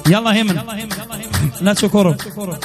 يلا هيمن لا تشكروا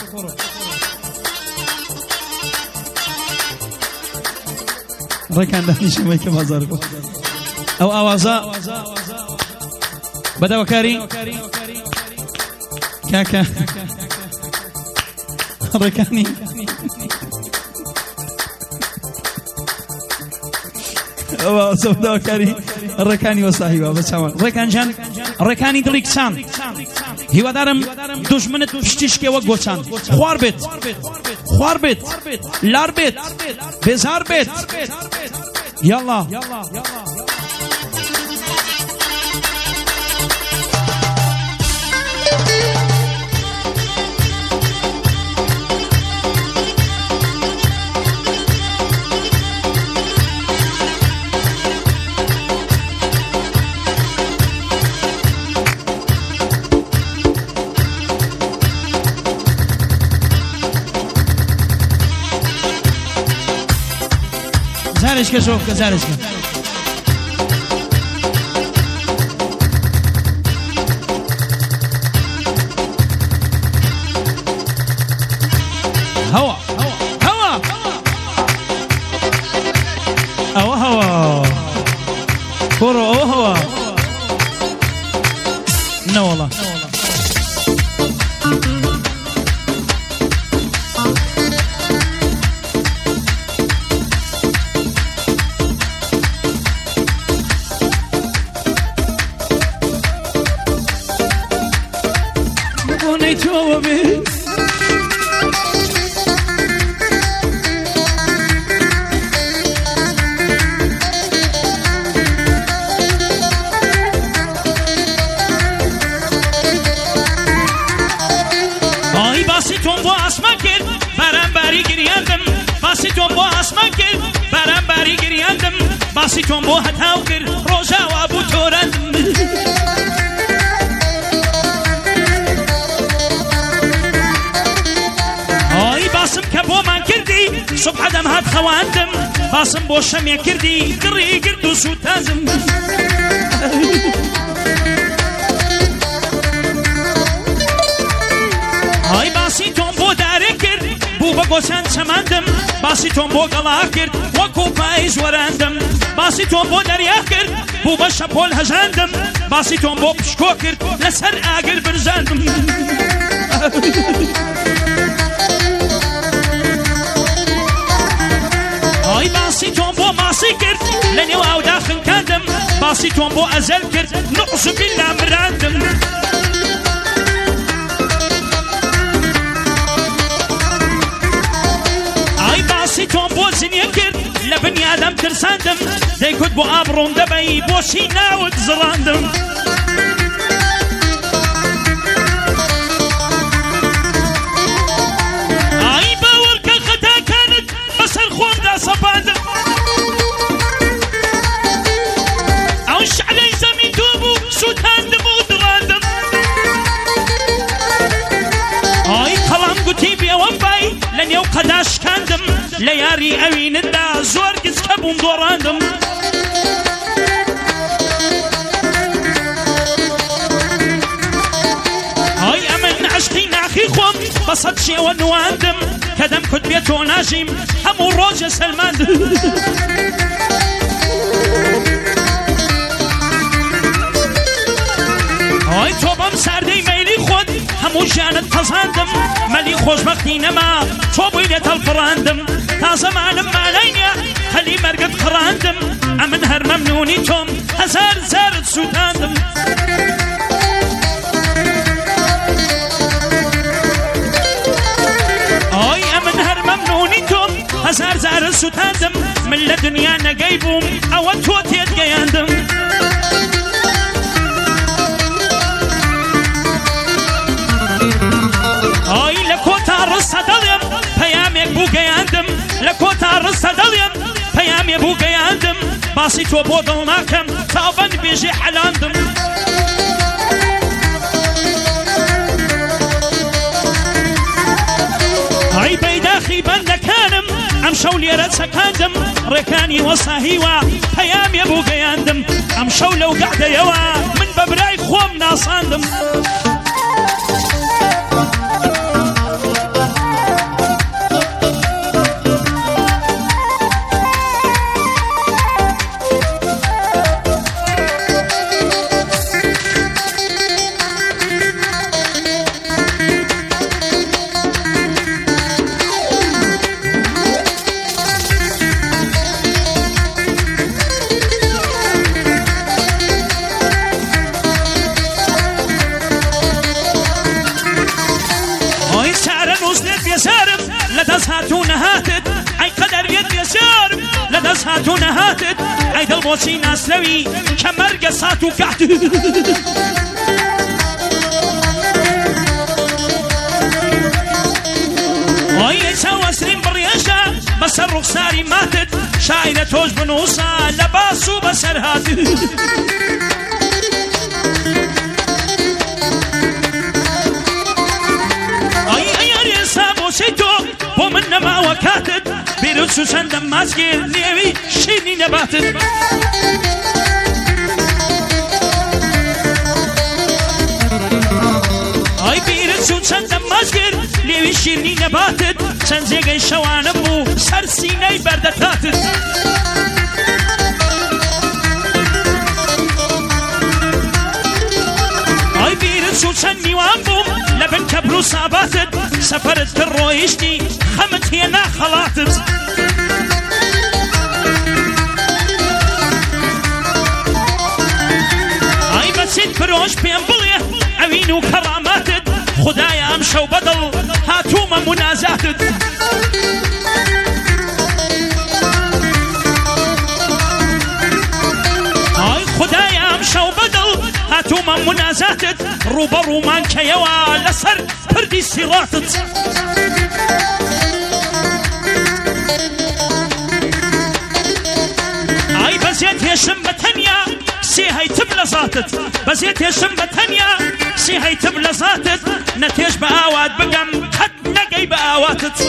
ڕێکان دانیشەمەی کە بازار بوو ئەو ئاوازە بەداوەکاری کاکە ڕێکانی ئەو ئاوازە بەداوەکاری ڕێکانی وەساهیوە بە چاوان ڕێکان جان ڕێکانی دڵی کچان هیوادارم دوژمنت پشتیشکێ وەک گۆچان خوار بێت خوار بێت لار بێت بێزار بێت يلا زارشكا شوفك زارشكا هوا هوا هوا هوا كورو هوا لا والله باسی تۆم بۆ هەتاو کرد ڕۆژاوا بوو تۆرەندم ئای باسم کە بۆمان کردی سوبحە دەم هات خەواندم باسم بۆ شەمێ کردی گڕی گرد و سوتازم ئای باسی تۆم بۆ دارێ کرد بوو بە گۆچان چەماندم باسی تۆم بۆ گەڵا کرد وەکو پاییز وەراندم باسی تۆم بۆ دەریا کرد بوو بە شەپۆل هەژاندم باسی تۆم بۆ پشکۆ کرد لەسەر ئاگر برژاندم ئای باسی تۆم بۆ ماسی کرد لە نێو ئاودا خنکاندم باسی تۆم بۆ ئەزەل کرد نوقس و بیللا مراندم باسی تۆم بۆ زنیە کرد لە بنیادەم ترساندم دەیکوت بۆ ئابڕۆم دەبەی بۆچی ناوت زڕاندم ئای باوەڕکە خەتاکانت بەسەر خۆمدا سەپاندم ئەو شعلەی زەمین تۆ بوو سوتاندم و دڕاندم ئای قەڵام گوتی بێوەم بای لە نێو قەداشکاندم لە یاری ئەوینتدا زۆر گچکە بووم دۆڕاندم ئای ئەمن عشقی ناخی خۆم بە سەد شێوە نواندم کە دەمکوت بێتۆ ناژیم هەموو ڕۆژە سەلماندم ئای تۆ بەم ساردەی مەیلی خۆت هەموو ژیانت پەزاندم مەلی خۆشبەختی نەما تۆ بووی لێ هەڵپڕاندم تازە مالم مالای نییە هەلی مەرگت قڕاندم ئەمن هەر مەمنونی تۆم هەزار زارت سوتاندم ئای ئەمن هەر مەمنونی تۆم هەزار زارت سوتاندم من لە دنیا نەگەی بووم ئەوە تۆ تێت گەیاندم ئای لە کۆتا ڕستە دەڵێم پەیامێک بوو گەیاندم لە کۆتا ڕستە دەڵێم پەیامێ بوو گەیاندم باسی تۆ بۆ دڵ ناکەم تا بەند بێژێ حەلاندم ئای بەیداخی بەندەکانم ئەم شەو لێرە چەکاندم ڕێکانی وەساهیوە پەیامێ بوو گەیاندم ئەم شەو لەو گەعدەیەوە من بە برای خۆم ناساندم لدەست هاتوونە هاتت ئەی قەدەر بێت بێزارم لەدەست هاتوونە هاتت ئەی دڵ بۆچی ناسرەوی کە مەرگە سات و کات ئەی چاوەسرین بڕێژە بەسەر ڕوخساری ماتت شاعرە تۆش بنووسە لە باس و بەسەر هاتت تۆ بۆ من نەماوە کاتت بیرت و چەندەم ماچگیر نێوی شیرنی نەباتت ئای بیرت و چەندەم ماچگیر نێوی شیرنی نەباتت چەند جێگەی شەوانە بوو سەر سینەی بەردەکاتت ئای بیرت و چەند میوان بووم لەبن کەبر و ساباتت سەفەرت کرد ڕۆیشتی خەمت هێنا خەڵاتت ئای بەچیت فرۆش پێم بڵێ ئەوین و کەڕاماتت خودایە ئەم شەو بەدڵ هاتوومە منازاتت ئای خودایە ئەم شەو بەدڵ هاتوومە منازاتت ڕوبەڕوومان کەیەوە لەسەر پردی سیڕاتت ئای بەزێت هێشم بە تەنیا سێ هەیتم لە زاتت بەزێت هێشم بە تەنیا سێ هەیتم لە زاتت نەتێش بە ئاوات بگەم قەت نەگەی بە ئاواتت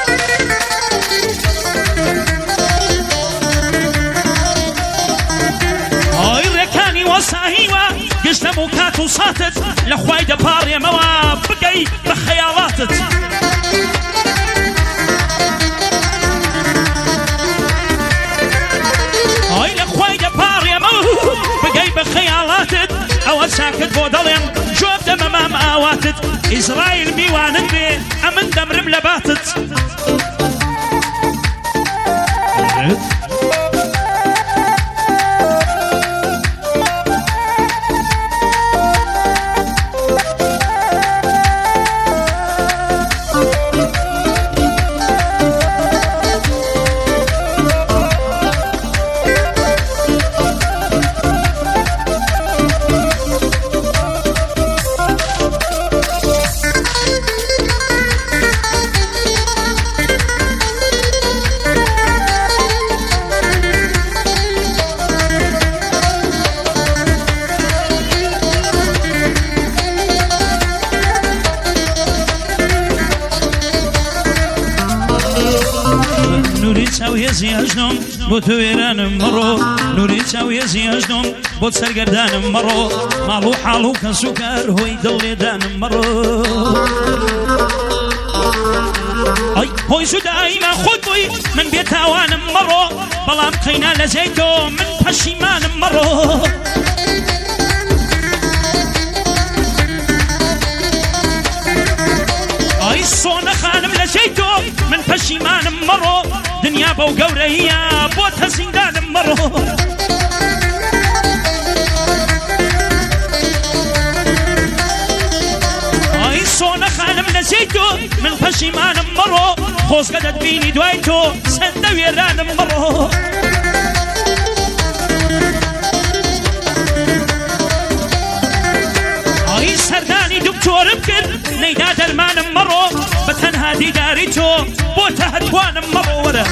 ئای ڕێکانی وەساهیوە گشتەم و کات و ساتت لە خوای دەپاڕێمەوە بگەی بە خەیاڵاتت ئای لە خوای دەپاڕێمەوە بگەی بە خەیاڵاتت ئەوە چاکت بۆ دەڵێم جۆب دەمەمام ئاواتت ئیزرائیل میوانت بێ ئەمن دەمرم لە باتت هێزیهژنم بۆ تۆ وێرانم مەڕۆ نوری چاو هێزیهژنم بۆ سەرگەردانم مەڕۆ ماڵ و حاڵ و کەس و کار هۆی دڵێدانم مەڕۆ ئەی هۆی سودایما خۆت بووی من بێتاوانم مەڕۆ بەڵام قەینا لە جێی تۆ من پەشیمانم مەڕۆ ئەی سۆنە خانم لە جێی تۆ من پەشیمانم مەڕۆ دنیا بەو گەورەیە بۆتە زیندانم مەڕۆ ئەی سۆنە خانم لە جێی تۆ من پەشیمانم مەڕۆ خۆزگە دەتبینی دوای تۆ سەندە وێرانم مەڕۆ ئەی سەردانی دکتۆرم کرد نەیدا دەرمانم مەڕۆ بە تەنها دیداری تۆ بۆتە هەتوانم مەڕۆ وەرە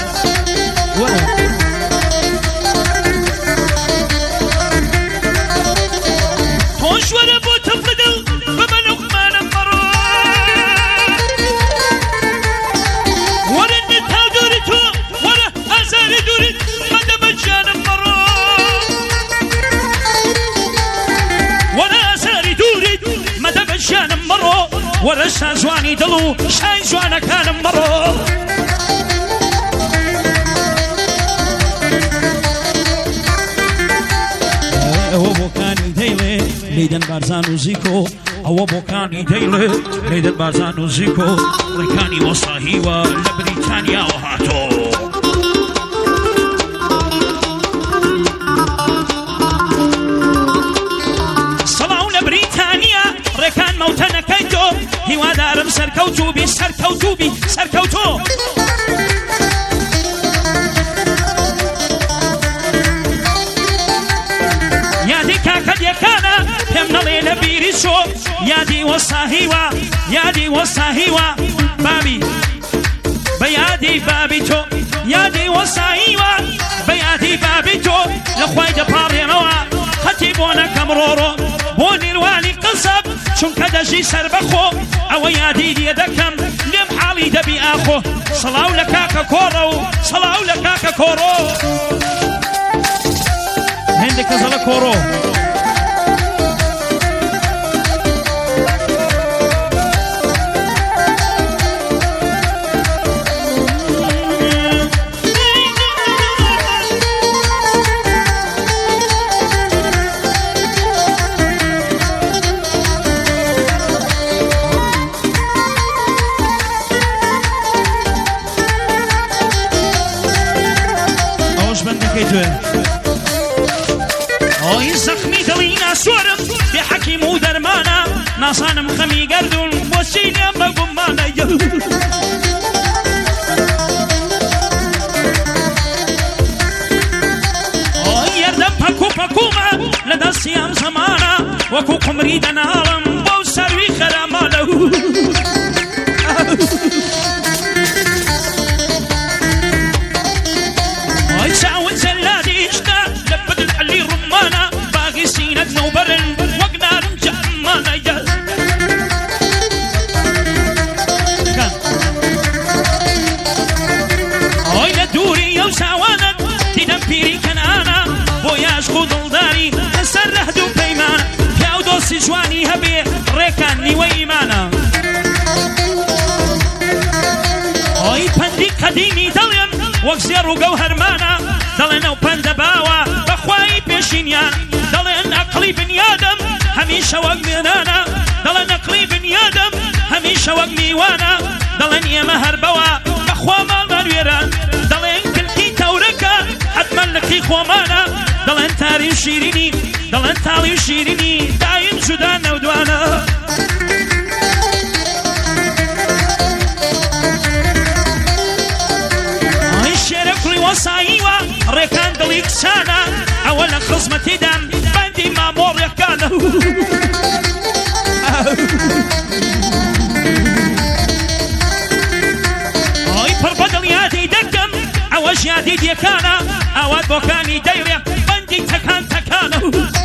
تۆش وەرە بۆ تەفدڵ بەمە لوقمانم مەڕۆ وەرە نەتاو دووری تۆ وەرە ئازاری دووریت مەدەمە جانم مەڕۆ وەرە ئازاری دووریت مەدەمە ژیانم مەڕۆ وەرە شازوانی دڵ و شای جوانەکانم مەڕۆ ئەوە بۆکانی دەیڵێ لەیدەن بارزان و زیکۆ ئەوە بۆکانی دەیڵێ لەیدەن بارزان و زیکۆ ڕێکانی وەساهیوە لە بریتانیاوە هاتۆ سەڵاو لە بریتانیا ڕێکان مەوتەنەکەی تۆ هیوادارم سەرکەوتوبی سەرکەوتوبی سەرکەوتۆ یادی کاکە دیەکانە پێم نەڵێ لە بیری چۆ یادی وەساهیوە یادی وەساهیوە بابی بە یادی بابی تۆ یادی وەساهیوە بە یادی بابی تۆ لە خوای دەپاڕێنەوە خەتی بۆ نەکەم ڕۆڕۆ بۆ نیروانی قسەب چونکە دەژی سەر بەخۆ ئەوە یادی لێ دەکەم لێم حاڵی دەبی ئاخۆ سەڵاو لە کاکە کۆڕە و سەڵاو لە کاکە کۆڕۆ هێندێکە زەڵە کۆڕۆ ئۆی زەخمی دڵی ناسوارم بێ حەکیم و دەرمانە ناسانم خەمی گەردون بۆچی لێم بە گومانە ئۆی یەردەم پەکو پەکومە لە دەستی ئەم زەمانە وەکو قومری دەناڵم بۆ سەروی خەرامانە ئۆی چاون جەلادیشتە لە بدل عەلی ڕومانە باغی سینەت نەوبەرن وەک نارم جەرمانە ئۆی لە دووری ئەو چاوانت دیدەم پیری کەنانە بۆ یاشق و دڵداری لەسەر رەهد و پەیمانە پیا و دۆستی جوانی هەبێ ڕێکان نیوە ئیمانە ئۆی پەندی قەدیمی دەڵێن وەک زێڕ و گەوهەرمانە دەڵێن ئەو پەندە باوە بەخوای پێشینیان دەڵێن ئەقڵی بنیادەم هەمیشە وەک مێنانە دەڵێن ئەقڵی بنیادەم هەمیشە وەک میوانە دەڵێن ئێمە هەر بەوە بەخوا ماڵمان وێران دەڵێن کلکی تەورەکە حتمەن لەقی خۆمانە دەڵێن تاری و شیرینی دەڵێن تاڵی و شیرینی دایم جودا نەودوانە وەساییوە ڕێکان دڵی کچانە ئەوە لە خزمەتیدان بەندی مامۆڕیەکانە ئۆی پڕ بەدڵ یادی دەکەم ئەوەش یادی دیەکانە ئەوات بۆکانی دەیڕێ بەندی تەکان تەکانە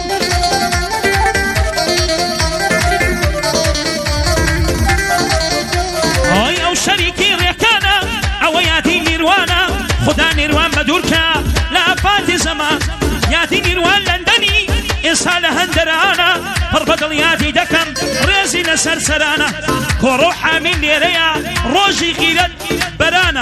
ئۆی ئەو شەریکی ڕێکانە ئەوە یادی نیروانە خدا نیروان بەدوورکە لە ئافاتی زەمان یادی نیروان لەندەنی ئێستا لە هەندەرانە پڕ بەدڵ یادی دەکەم ڕێزی لەسەر سەرانە کۆڕۆ حامین لێرەیە ڕۆژی غیرەت بەرانە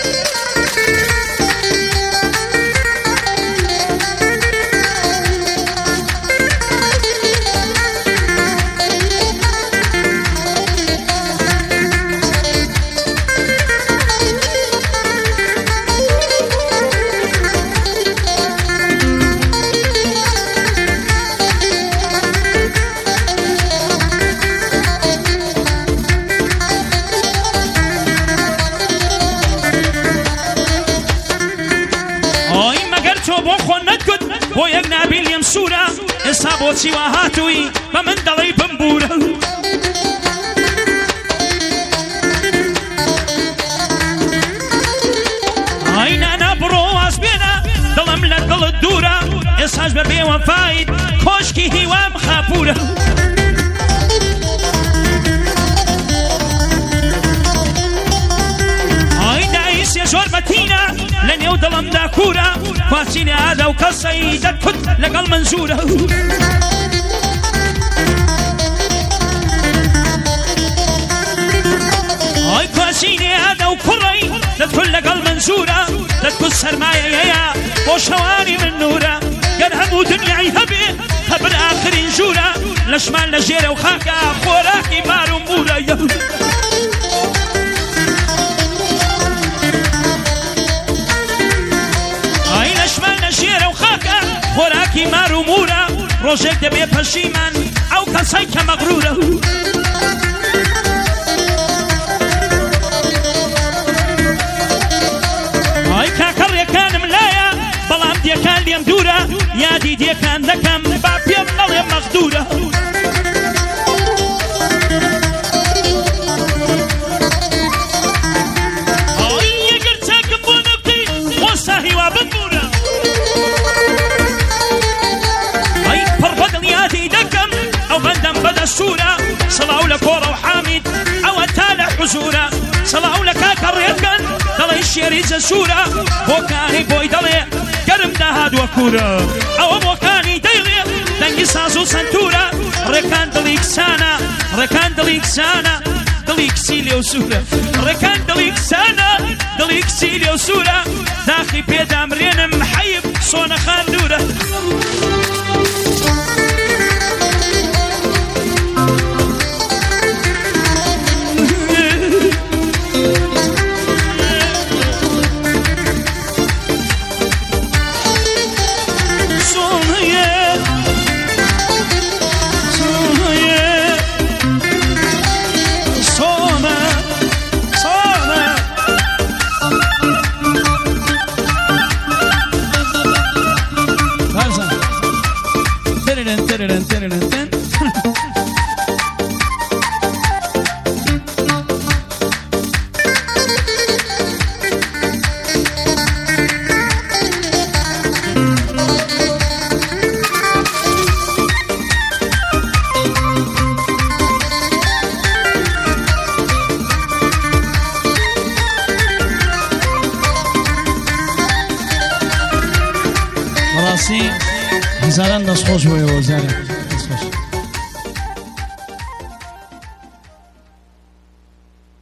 بۆ یەک نابی لێم سوورە ئێستا بۆچی وا هاتووی بە من دەڵێی بمبورە ئای نانا بڕۆ واز بێنە دڵم لە دڵت دوورە ئێستاش بە بێوەفایت کۆشکی هیوام خاپورە ئای دایسێ زۆر بەتینە لە نێو دڵمدا کوورە خواستی لە ئادا و کەسەی دەکوت لەگەڵ منزورە ئای خواستی لە ئادا و کوڕی دەکوت لەگەڵ منزورە دەکوت سەرمایەیەیە بۆ شەوانی من نورە گەر هەموو دنیای هەبێ هەبر ئاخرین ژوورە لەشمان لە ژێرە و خاکە خۆراکی مار و مورە خۆراکی مار و مورە ڕۆژێک دەبێ پەشیمان ئەو کەسەی کە مەغرورە فیدیەکان دەکەم با پێم نەڵێ مەغدورە یەگەر چاکم بۆ نەبکەی وەستا هیوا ببوورە ئەی پڕ بە دڵیاتی دەکەم ئەو بەندەم بەدەستورە سڵاو لە کۆڕە و حامید ئەوە تا لە حوزورە سڵاو لە کاکە ڕێکەن دەڵێ شێری جەسوورە بۆکانی بۆی دەڵێ گەرم داهاتوە کوورە ئەوە بۆکانی دەیڵێ دەنگی ساز و سنتورە ڕێکان دڵی کسانە ڕێکان دڵی کسانە دڵی کسی لێو سوورە ڕێکان دڵی کسانە دڵی کسی لێو سوورە داخی پێدامرێنم حەیب سۆنە خاندورە هزاران دەستخۆش بۆیەوە زارێ